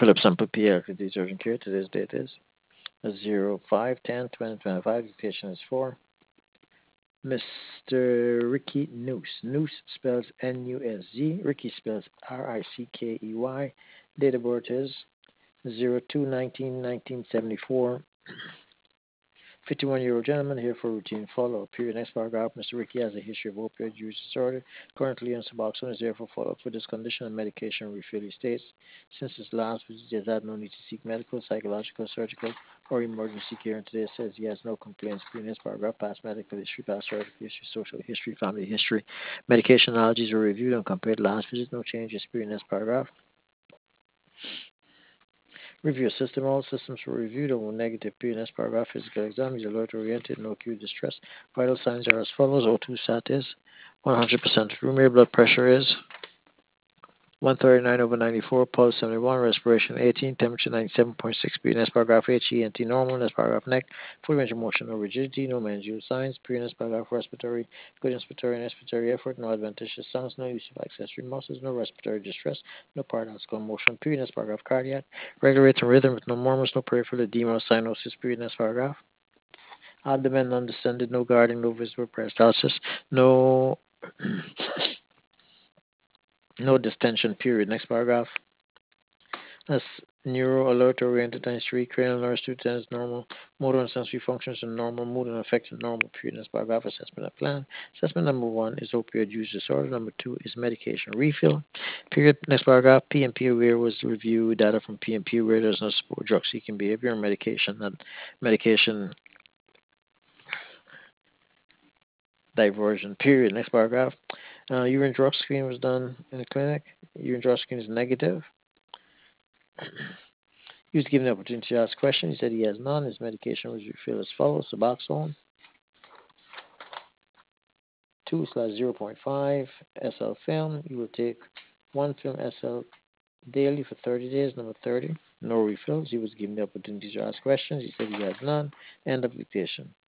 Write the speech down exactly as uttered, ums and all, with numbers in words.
Phillips and P L Detergent Care. Today's date is zero five ten twenty twenty-five. Dictation is for Mister Ricky Noose. Noose spells N U S Z. Ricky spells R I C K E Y. Date of birth is zero two nineteen nineteen seventy-four. fifty-one-year-old gentleman here for routine follow-up. Period. Next paragraph. Mister Ricky has a history of opioid use disorder. Currently on Suboxone is there for follow-up for this condition and medication refill. He states, since his last visit, he has had no need to seek medical, psychological, surgical, or emergency care. And today says he has no complaints. Period. Next paragraph. Past medical history, past surgical history, social history, family history. Medication allergies were reviewed and compared to last visit. No changes. Period. Next paragraph. Review system. All systems were reviewed and were negative. P N S paragraph. Physical exam is alert oriented, no acute distress. Vital signs are as follows. O two sat is one hundred percent. Room air blood pressure is one thirty-nine over ninety-four, pulse seventy-one, respiration eighteen, temperature ninety-seven point six. P N S paragraph H E N T normal. Next paragraph neck. Full range of motion, no rigidity, no managerial signs. P N S paragraph respiratory, good inspiratory and expiratory effort, no adventitious sounds, no use of accessory muscles, no respiratory distress, no paradoxical motion. P N S paragraph cardiac, regular rate and rhythm with no murmurs, no peripheral edema or cyanosis. P N S paragraph. Abdomen undescended, no guarding, no visible peristalsis, no no distension. Period. Next paragraph. As neuro alert oriented times three, cranial nerves two times normal, motor and sensory functions are normal, mood and affects are normal. Period. Next paragraph. Assessment and plan. Assessment number one is opioid use disorder. Number two is medication refill. Period. Next paragraph. P and P aware was reviewed. Data from P and P aware does not support drug seeking behavior and medication and medication diversion. Period. Next paragraph. Uh, urine drug screen was done in the clinic. Urine drug screen is negative. He was given the opportunity to ask questions. He said he has none. His medication was refilled as follows: Suboxone two slash zero point five S L film. You will take one film S L daily for thirty days. Number thirty, no refills. He was given the opportunity to ask questions. He said he has none. End of dictation.